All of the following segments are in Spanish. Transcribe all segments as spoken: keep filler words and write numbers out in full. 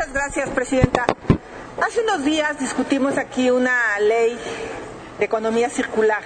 Muchas gracias, Presidenta. Hace unos días discutimos aquí una ley de economía circular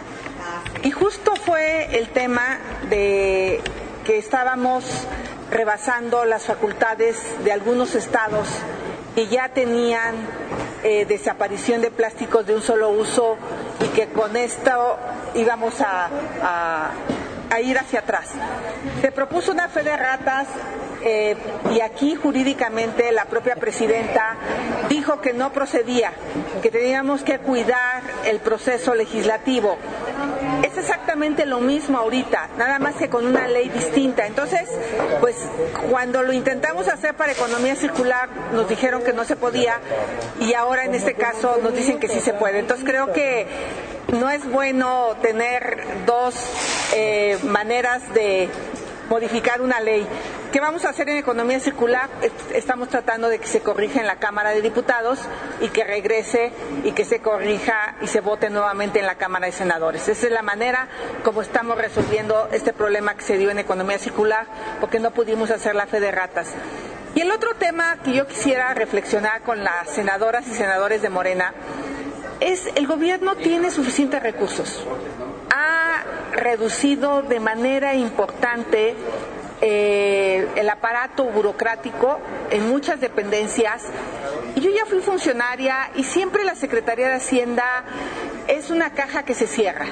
y justo fue el tema de que estábamos rebasando las facultades de algunos estados que ya tenían eh, desaparición de plásticos de un solo uso y que con esto íbamos a, a, a ir hacia atrás. Se propuso una fe de ratas eh, y aquí jurídicamente la propia presidenta dijo que no procedía, que teníamos que cuidar el proceso legislativo. Es exactamente lo mismo ahorita, nada más que con una ley distinta. Entonces, pues cuando lo intentamos hacer para economía circular nos dijeron que no se podía y ahora en este caso nos dicen que sí se puede. Entonces creo que no es bueno tener dos eh, maneras de modificar una ley. ¿Qué vamos a hacer en economía circular? Estamos tratando de que se corrija en la Cámara de Diputados y que regrese y que se corrija y se vote nuevamente en la Cámara de Senadores. Esa es la manera como estamos resolviendo este problema que se dio en economía circular, porque no pudimos hacer la fe de ratas. Y el otro tema que yo quisiera reflexionar con las senadoras y senadores de Morena es el gobierno tiene suficientes recursos. Ha reducido de manera importante eh, el aparato burocrático en muchas dependencias. Y yo ya fui funcionaria y siempre la Secretaría de Hacienda es una caja que se cierra.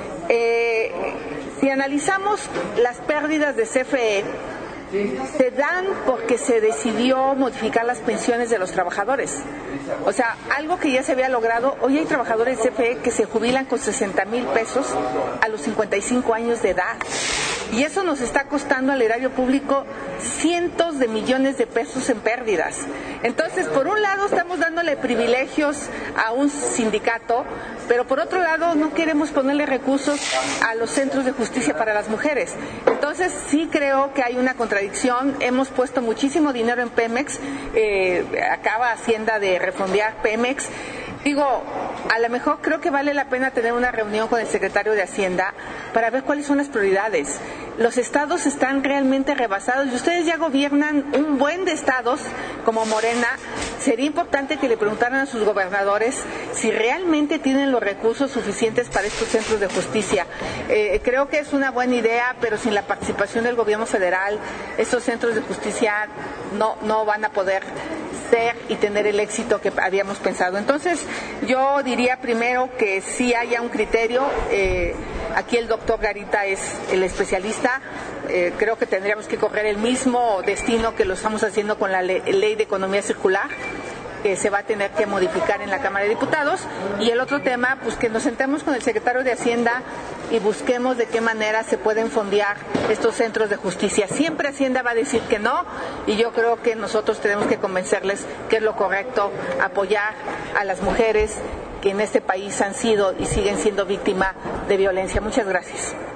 Eh, si analizamos las pérdidas de C F E, se dan porque se decidió modificar las pensiones de los trabajadores. O sea, algo que ya se había logrado. Hoy hay trabajadores de C F E que se jubilan con sesenta mil pesos a los cincuenta y cinco años de edad. Y eso nos está costando al erario público cientos de millones de pesos en pérdidas. Entonces, por un lado estamos dándole privilegios a un sindicato, pero por otro lado no queremos ponerle recursos a los centros de justicia para las mujeres. Entonces, sí creo que hay una contradicción. Hemos puesto muchísimo dinero en Pemex, eh, acaba Hacienda de refondear Pemex. Digo, a lo mejor creo que vale la pena tener una reunión con el secretario de Hacienda para ver cuáles son las prioridades. Los estados están realmente rebasados y ustedes ya gobiernan un buen de estados como Morena. Sería importante que le preguntaran a sus gobernadores si realmente tienen los recursos suficientes para estos centros de justicia. Eh, creo que es una buena idea, pero sin la participación del gobierno federal, estos centros de justicia no, no van a poder ser y tener el éxito que habíamos pensado. Entonces, yo diría primero que sí haya un criterio. Eh, aquí el doctor Garita es el especialista. Eh, creo que tendríamos que correr el mismo destino que lo estamos haciendo con la le- ley de economía circular, que se va a tener que modificar en la Cámara de Diputados. Y el otro tema, pues que nos sentemos con el secretario de Hacienda y busquemos de qué manera se pueden fondear estos centros de justicia. Siempre Hacienda va a decir que no, y yo creo que nosotros tenemos que convencerles que es lo correcto, apoyar a las mujeres que en este país han sido y siguen siendo víctimas de violencia. Muchas gracias.